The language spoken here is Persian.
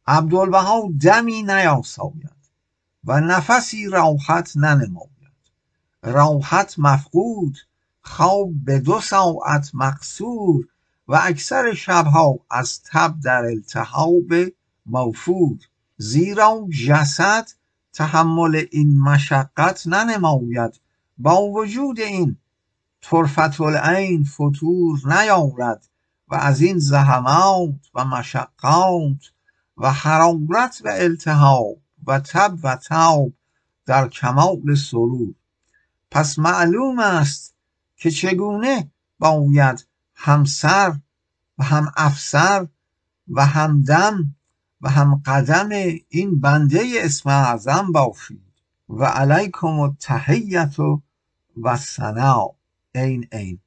عبدالبها دمی نیاساید و نفسی راحت ننماید. راحت مفقود، خواب به 2 ساعت مقصور، و اکثر شبها از تب در التهاب موفور. زیرا جسد تحمل این مشقت ننماید، با وجود این طرفة العین فتور نیارد، و از این زحمات و مشقات و حرارت و التهاب و تب و تاب در کمال سرور. پس معلوم است که چگونه باید هم سر و هم افسر و هم دم و هم قدم این بنده اسم اعظم باشید. و علیکم التحیة و الثناء. عین عین.